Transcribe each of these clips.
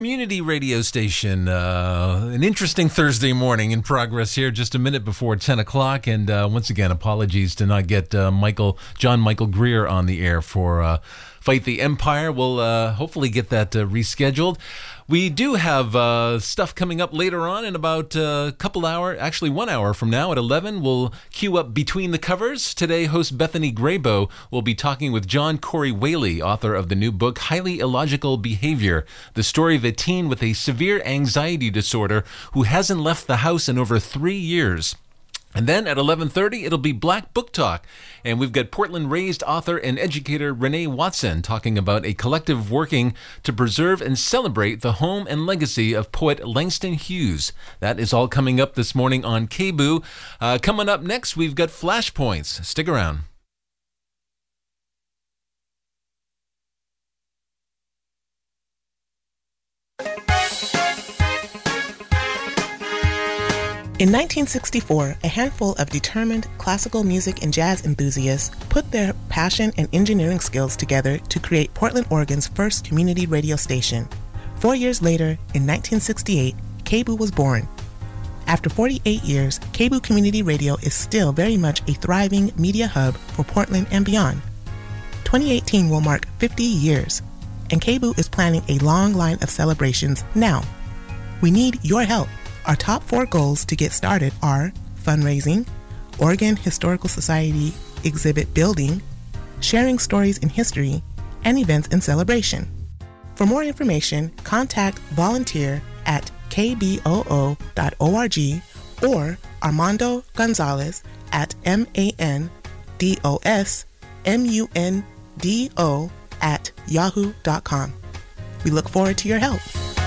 Community radio station. An interesting Thursday morning in progress here, just a minute before 10 o'clock. And once again, apologies to not get John Michael Greer on the air for Fight the Empire. We'll hopefully get that rescheduled. We do have stuff coming up later on in about a couple hours, actually 1 hour from now at 11. We'll queue up Between the Covers. Today, host Bethany Graybo will be talking with John Corey Whaley, author of the new book, Highly Illogical Behavior, the story of a teen with a severe anxiety disorder who hasn't left the house in over 3 years. And then at 11:30, it'll be Black Book Talk. And we've got Portland-raised author and educator Renee Watson talking about a collective working to preserve and celebrate the home and legacy of poet Langston Hughes. That is all coming up this morning on KBOO. Coming up next, we've got Flashpoints. Stick around. In 1964, a handful of determined classical music and jazz enthusiasts put their passion and engineering skills together to create Portland, Oregon's first community radio station. 4 years later, in 1968, KBOO was born. After 48 years, KBOO Community Radio is still very much a thriving media hub for Portland and beyond. 2018 will mark 50 years, and KBOO is planning a long line of celebrations now. We need your help. Our top 4 goals to get started are fundraising, Oregon Historical Society exhibit building, sharing stories in history, and events in celebration. For more information, contact volunteer at kboo.org or Armando Gonzalez at mandosmundo@yahoo.com. We look forward to your help.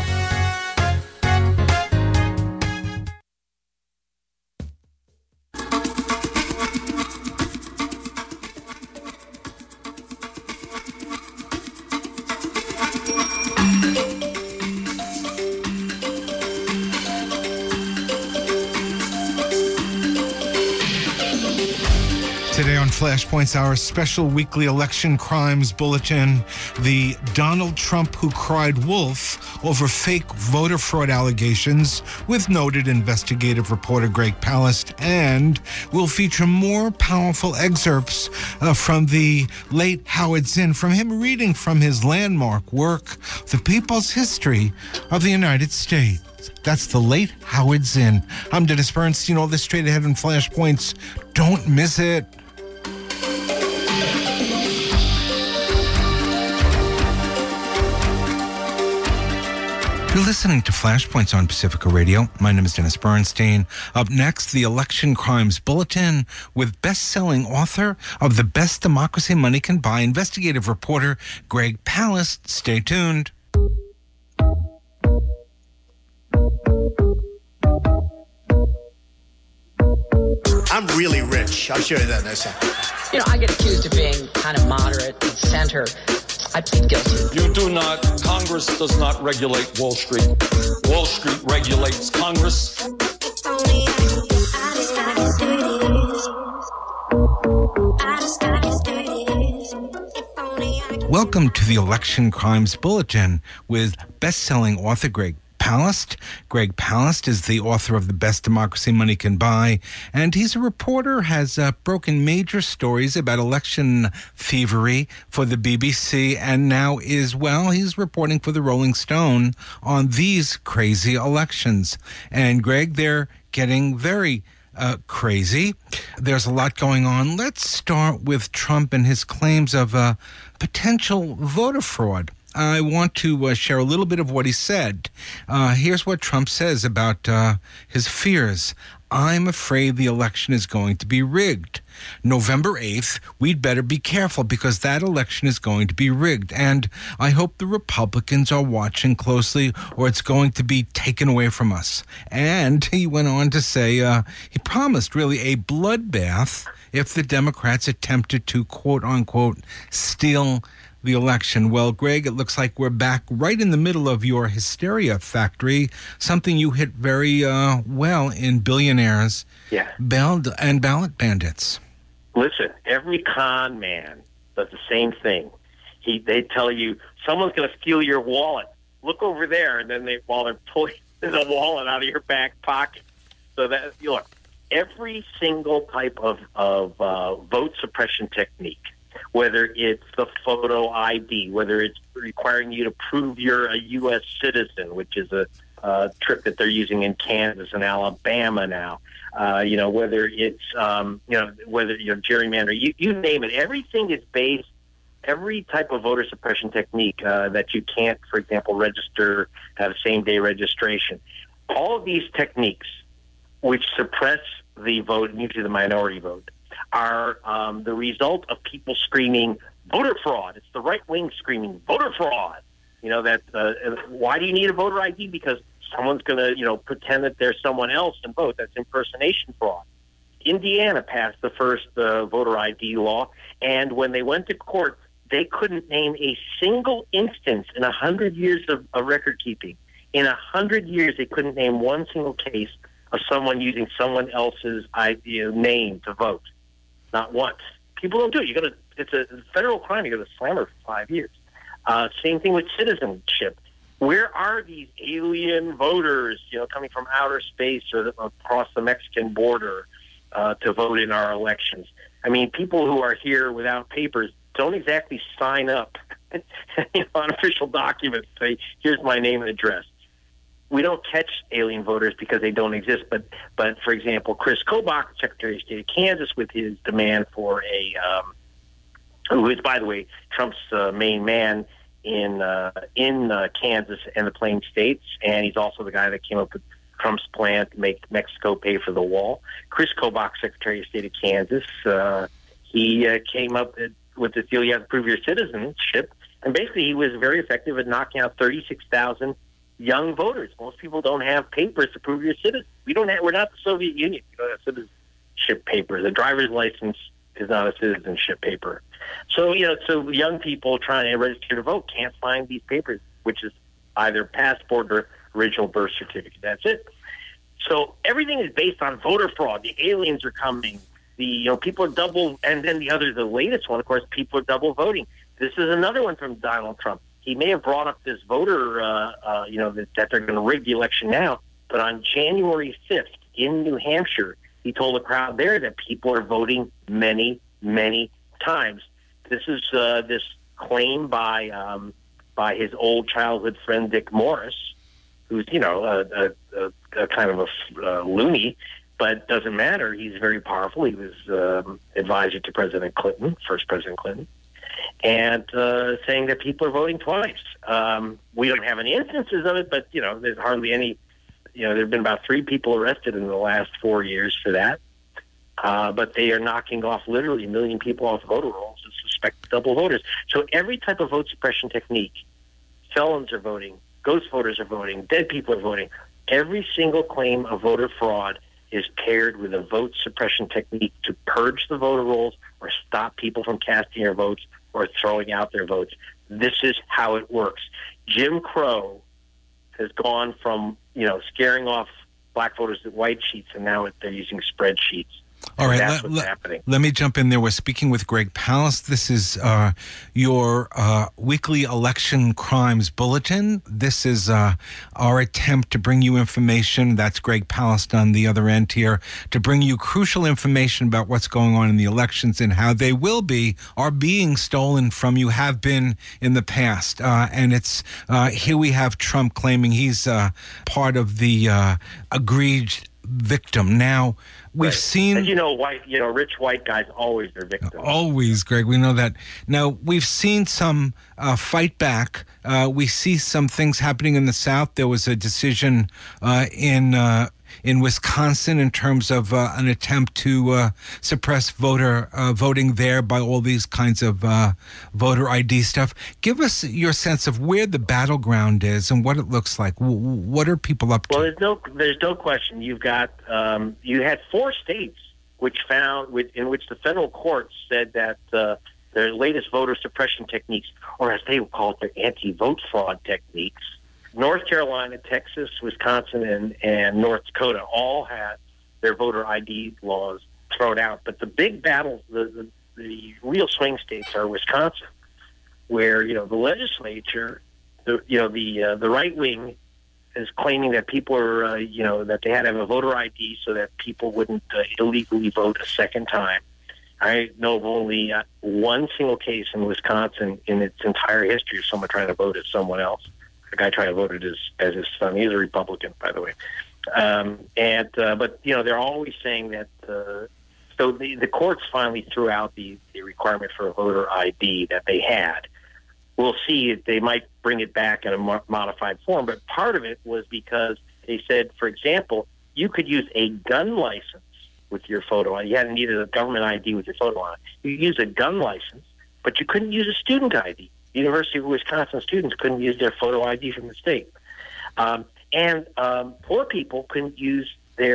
Flashpoints, our special weekly election crimes bulletin. The Donald Trump who cried wolf over fake voter fraud allegations with noted investigative reporter Greg Palast, and will feature more powerful excerpts from the late Howard Zinn, from him reading from his landmark work, The People's History of the United States. That's the late Howard Zinn. I'm Dennis Bernstein. All this straight ahead in Flashpoints. Don't miss it. You're listening to Flashpoints on Pacifica Radio. My name is Dennis Bernstein. Up next, the Election Crimes Bulletin with best-selling author of The Best Democracy Money Can Buy, investigative reporter Greg Palast. Stay tuned. I'm really rich. I'll show you that in a second. You know, I get accused of being kind of moderate and center. I plead guilty. You do not. Congress does not regulate Wall Street. Wall Street regulates Congress. Welcome to the Election Crimes Bulletin with best-selling author Greg Palast. Greg Palast is the author of The Best Democracy Money Can Buy, and he's a reporter, has broken major stories about election thievery for the BBC, and now he's reporting for the Rolling Stone on these crazy elections. And Greg, they're getting very crazy. There's a lot going on. Let's start with Trump and his claims of potential voter fraud. I want to share a little bit of what he said. Here's what Trump says about his fears. I'm afraid the election is going to be rigged. November 8th, we'd better be careful because that election is going to be rigged. And I hope the Republicans are watching closely or it's going to be taken away from us. And he went on to say he promised really a bloodbath if the Democrats attempted to, quote unquote, steal the election. Well, Greg, it looks like we're back right in the middle of your hysteria factory, something you hit very well in Billionaires and Ballot Bandits. Listen, every con man does the same thing. They tell you someone's going to steal your wallet. look over there, and then while they're pulling the wallet out of your back pocket. So that, look, every single type of vote suppression technique, whether it's the photo ID, whether it's requiring you to prove you're a U.S. citizen, which is a trick that they're using in Kansas and Alabama now, whether it's, gerrymander, you name it. Everything is based, every type of voter suppression technique that you can't, for example, register, have same-day registration. All of these techniques, which suppress the vote, usually the minority vote, are the result of people screaming voter fraud. It's the right wing screaming voter fraud. Why do you need a voter ID? Because someone's going to, pretend that there's someone else and vote. That's impersonation fraud. Indiana passed the first voter ID law, and when they went to court, they couldn't name a single instance in 100 years of record keeping. In 100 years, they couldn't name one single case of someone using someone else's name to vote. Not once. People don't do it. It's a federal crime. You got to slam her for 5 years. Same thing with citizenship. Where are these alien voters, coming from outer space or across the Mexican border to vote in our elections? I mean, people who are here without papers don't exactly sign up on official documents, say, here's my name and address. We don't catch alien voters because they don't exist. But for example, Chris Kobach, Secretary of State of Kansas, with his demand for who is, by the way, Trump's main man in Kansas and the Plain States, and he's also the guy that came up with Trump's plan to make Mexico pay for the wall. Chris Kobach, Secretary of State of Kansas, he came up with this deal: you have to prove your citizenship, and basically he was very effective at knocking out 36,000 young voters. Most people don't have papers to prove you're a citizen. We're not the Soviet Union. We don't have citizenship papers. A driver's license is not a citizenship paper. So, so young people trying to register to vote can't find these papers, which is either passport or original birth certificate. That's it. So everything is based on voter fraud. The aliens are coming. People are double, and then the latest one, of course, people are double voting. This is another one from Donald Trump. He may have brought up this voter, that they're going to rig the election now, but on January 5th in New Hampshire, he told the crowd there that people are voting many, many times. This is this claim by his old childhood friend Dick Morris, who's a kind of a loony, but doesn't matter. He's very powerful. He was advisor to President Clinton, first President Clinton, and saying that people are voting twice. We don't have any instances of it, but there's hardly any. There have been about 3 people arrested in the last 4 years for that. But they are knocking off literally 1 million people off voter rolls as suspected double voters. So every type of vote suppression technique, felons are voting, ghost voters are voting, dead people are voting. Every single claim of voter fraud is paired with a vote suppression technique to purge the voter rolls or stop people from casting their votes or throwing out their votes. This is how it works. Jim Crow has gone from, scaring off black voters with white sheets, and now they're using spreadsheets. All right, that's what's happening. Let me jump in there. We're speaking with Greg Palast. This is your weekly election crimes bulletin. This is our attempt to bring you information. That's Greg Palast on the other end here, to bring you crucial information about what's going on in the elections and how they are being stolen from you, have been in the past. And it's here we have Trump claiming he's part of the aggrieved victim. Now, we've seen... As rich white guys always are victims. Always, Greg. We know that. Now, we've seen some fight back. We see some things happening in the South. There was a decision in Wisconsin in terms of an attempt to suppress voting there by all these kinds of voter ID stuff. Give us your sense of where the battleground is and what it looks like. What are people up to? Well, there's no question. You've got you had 4 states in which the federal courts said that their latest voter suppression techniques, or as they would call it, their anti-vote fraud techniques, North Carolina, Texas, Wisconsin, and North Dakota all had their voter ID laws thrown out. But the big battle, the real swing states are Wisconsin, where the legislature the right wing is claiming that people are, that they had to have a voter ID so that people wouldn't illegally vote a second time. I know of only one single case in Wisconsin in its entire history of someone trying to vote as someone else. The guy trying to vote as his son. He's a Republican, by the way. But they're always saying that. So the courts finally threw out the requirement for a voter ID that they had. We'll see if they might bring it back in a modified form. But part of it was because they said, for example, you could use a gun license with your photo on. You hadn't needed a government ID with your photo on it. You could use a gun license, but you couldn't use a student ID. The University of Wisconsin students couldn't use their photo ID from the state. And poor people couldn't use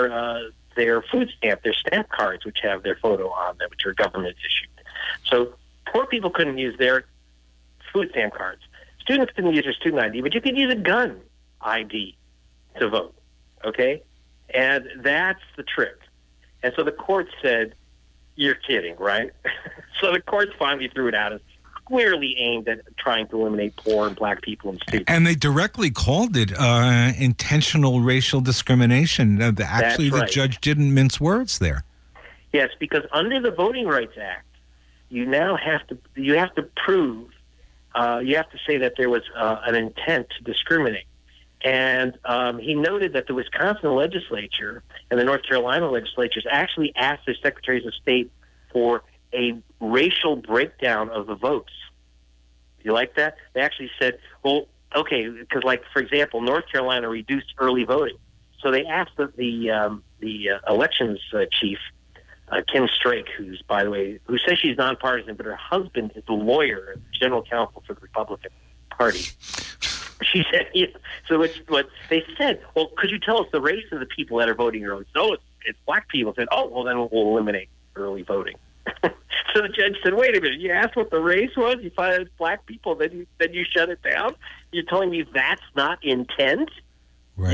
their food stamp, their stamp cards, which have their photo on them, which are government issued. So poor people couldn't use their food stamp cards. Students couldn't use their student ID, but you could use a gun ID to vote, okay? And that's the trick. And so the court said, you're kidding, right? So the courts finally threw it out as squarely aimed at trying to eliminate poor and black people and students. And they directly called it intentional racial discrimination. Actually, the judge didn't mince words there. Yes, because under the Voting Rights Act, you now have to prove, you have to say that there was an intent to discriminate. And he noted that the Wisconsin legislature and the North Carolina legislatures actually asked their secretaries of state for a racial breakdown of the votes. You like that? They actually said, well, okay, because, like, for example, North Carolina reduced early voting. So they asked the elections chief, Kim Strake, who's, by the way, who says she's nonpartisan, but her husband is a lawyer, general counsel for the Republican Party. She said, so what they said, well, could you tell us the race of the people that are voting early? So it's black people. Said, oh, well, then we'll eliminate early voting. So the judge said, wait a minute, you asked what the race was? You find it's black people, then you shut it down? You're telling me that's not intent? Right.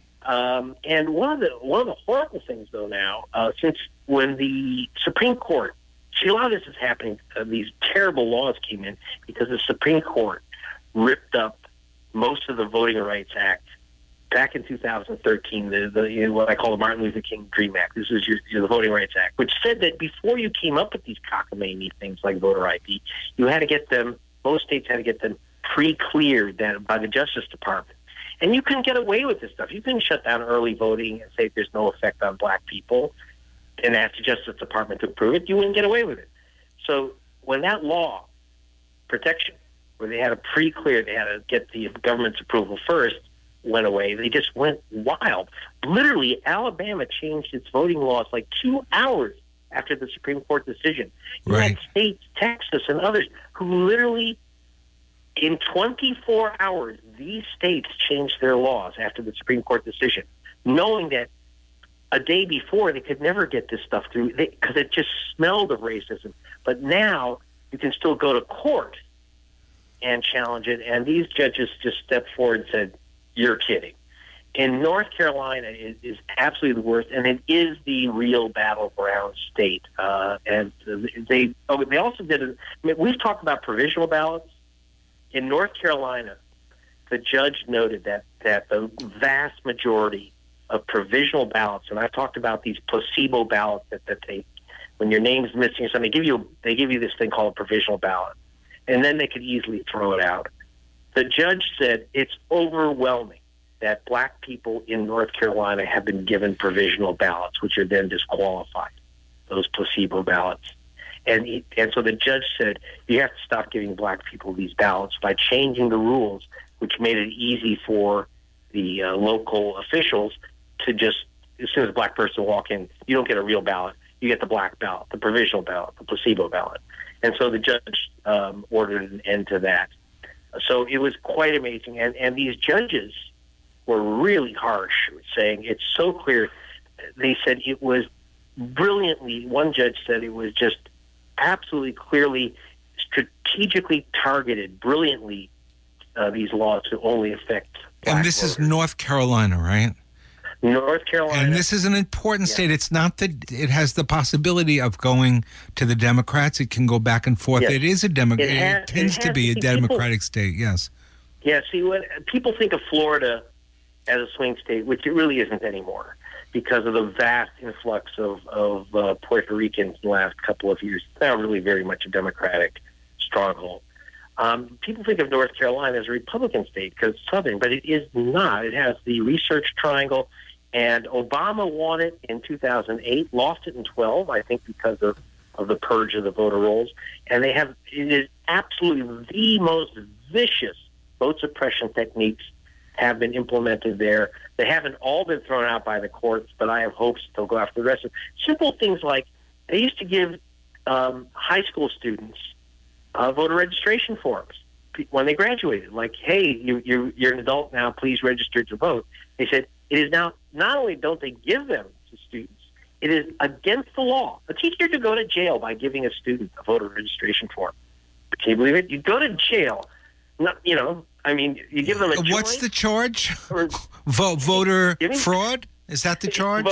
And one of the horrible things, though, now, since when the Supreme Court, see, a lot of this is happening, these terrible laws came in because the Supreme Court ripped up most of the Voting Rights Act back in 2013, the what I call the Martin Luther King Dream Act. This is the Voting Rights Act, which said that before you came up with these cockamamie things like voter ID, you had to get them, most states had to get them pre-cleared by the Justice Department. And you couldn't get away with this stuff. You couldn't shut down early voting and say there's no effect on black people and ask the Justice Department to approve it. You wouldn't get away with it. So when that law, protection, where they had to pre-clear, they had to get the government's approval first, went away, they just went wild. Literally, Alabama changed its voting laws like 2 hours after the Supreme Court decision. You had states, Texas and others, who literally, in 24 hours, these states changed their laws after the Supreme Court decision, knowing that a day before they could never get this stuff through because it just smelled of racism. But now you can still go to court and challenge it, and these judges just stepped forward and said, you're kidding. In North Carolina, it is absolutely the worst, and it is the real battleground state. And they also did we've talked about provisional ballots. In North Carolina, the judge noted that the vast majority of provisional ballots, and I've talked about these placebo ballots that they, when your name's missing or something, they give you this thing called a provisional ballot, and then they could easily throw it out. The judge said it's overwhelming that black people in North Carolina have been given provisional ballots, which are then disqualified, those placebo ballots. And so the judge said, you have to stop giving black people these ballots by changing the rules, which made it easy for the local officials to just, as soon as a black person walk in, you don't get a real ballot. You get the black ballot, the provisional ballot, the placebo ballot. And so the judge ordered an end to that. So it was quite amazing. And these judges were really harsh, saying it's so clear. They said it was brilliantly, one judge said it was just absolutely clearly, strategically targeted, brilliantly, these laws to only affect black And this voters. is North Carolina, right? North Carolina. And this is an important state. It's not that it has the possibility of going to the Democrats. It can go back and forth. Yes. It is it tends to be a Democratic state, yes. Yeah, see, what people think of Florida as a swing state, which it really isn't anymore, because of the vast influx of Puerto Ricans in the last couple of years. It's now really very much a Democratic stronghold. People think of North Carolina as a Republican state because it's southern, but it is not. It has the Research Triangle, and Obama won it in 2008, lost it in 12, I think because of the purge of the voter rolls. And it is absolutely the most vicious vote suppression techniques have been implemented there. They haven't all been thrown out by the courts, but I have hopes they'll go after the rest of them. Simple things like they used to give high school students voter registration forms when they graduated. Like, hey, you're an adult now, please register to vote. They said it is now, not only don't they give them to students, it is against the law. A teacher to go to jail by giving a student a voter registration form. Can you believe it? You go to jail. Not, you give them a joint. What's the charge? Voter fraud? Is that the charge?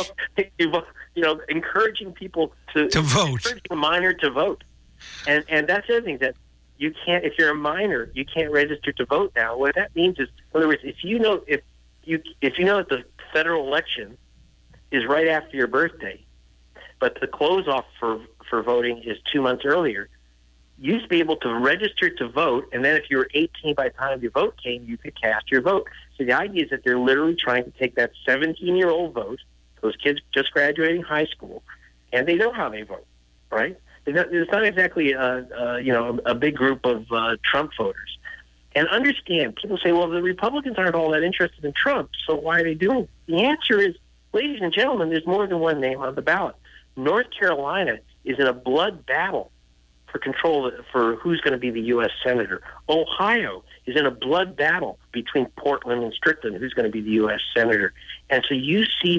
Encouraging people to vote. Encouraging a minor to vote. And that's the other thing, that you can't, if you're a minor, you can't register to vote now. What that means is, in other words, if you know that the federal election is right after your birthday, but the close off for voting is 2 months earlier, you used to be able to register to vote, and then if you were 18 by the time your vote came, you could cast your vote. So the idea is that they're literally trying to take that 17-year-old vote, those kids just graduating high school, and they know how they vote, right? It's not exactly a big group of Trump voters. And understand, people say, well, the Republicans aren't all that interested in Trump, so why are they doing it? The answer is, ladies and gentlemen, there's more than one name on the ballot. North Carolina is in a blood battle for control for who's going to be the U.S. Senator. Ohio is in a blood battle between Portland and Strickland, who's going to be the U.S. Senator. And so you see